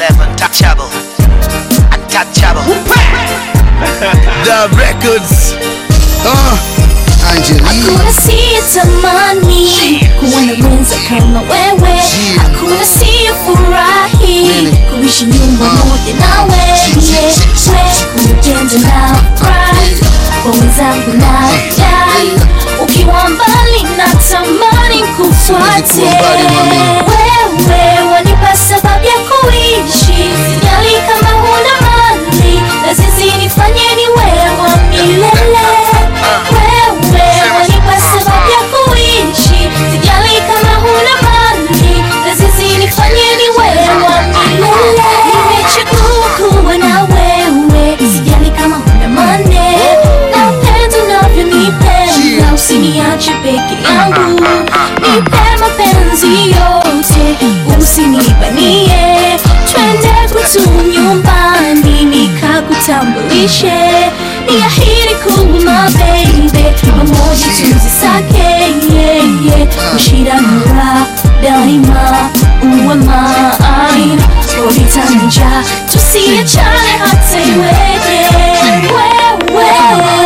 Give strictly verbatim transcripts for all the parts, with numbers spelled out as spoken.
level, untouchable, untouchable. The records. Uh, hakuna siyetamani kuwa na mwenza kama wewe, hakuna siyefurahi kuishi nyumba moja na wewe, kunipenda na furahi kwa wenzangu na dai, ukiwa mbali natamani kufuate wewe, wanipa sababu ya kuishi, sijali kama huna mali, na sisi nifanye niwe wa milele. Usiniache peke yangu, nipe mapenzi yote, usinibanie, twende kwetu nyumbani nikakutambulishe, niahidi kuwa my baby, pamoja tuzisake, yeah, yeah, mashida nura daima uwe mine, polita na njaa tusiachane hata iweje, wewe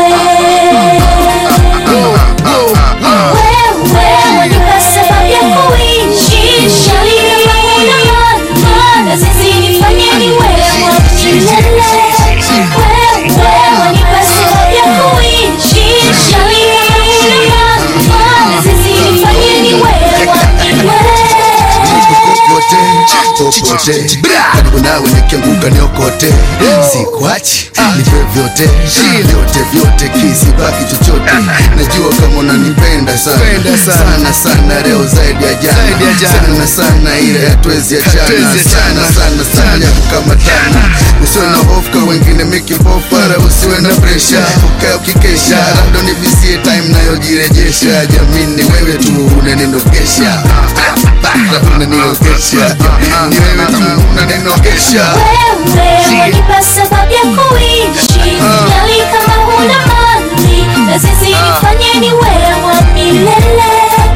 popote, karibu nawe nikianguka niokote, sikuachi nipe vyote vyote vyote, kisibaki chochote, najua kama unanipenda sana sana sana, leo zaidi ya jana, sana sana ile hatuwezi achana, sana sana sana ya kukamatana, usiwe na hofu kwa wengine mikipofara, usiwe na pressure, ukae ukikesha, labda nivisie time nayojirejesha, jamini wewe tu unaninogesha, unaninogesha, ni wewe tu unaninogesha, wewe wanipa sababu ya kuishi, sijali kama huna mali, na sisi nifanye niwe wa milele.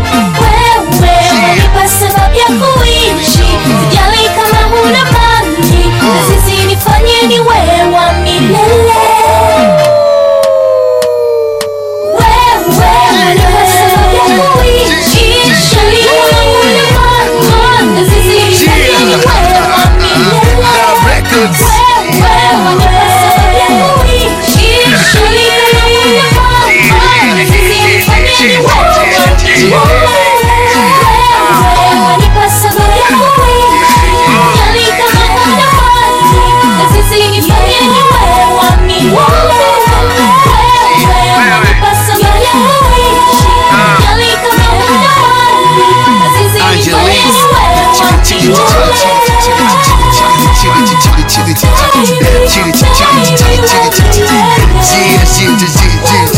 Wewe wanipa sababu ya kuishi, sijali kama huna mali, na sisi nifanye niwe wa milele. Chitty chitty chitty chitty chitty chitty chitty chitty chitty chitty chitty chitty chitty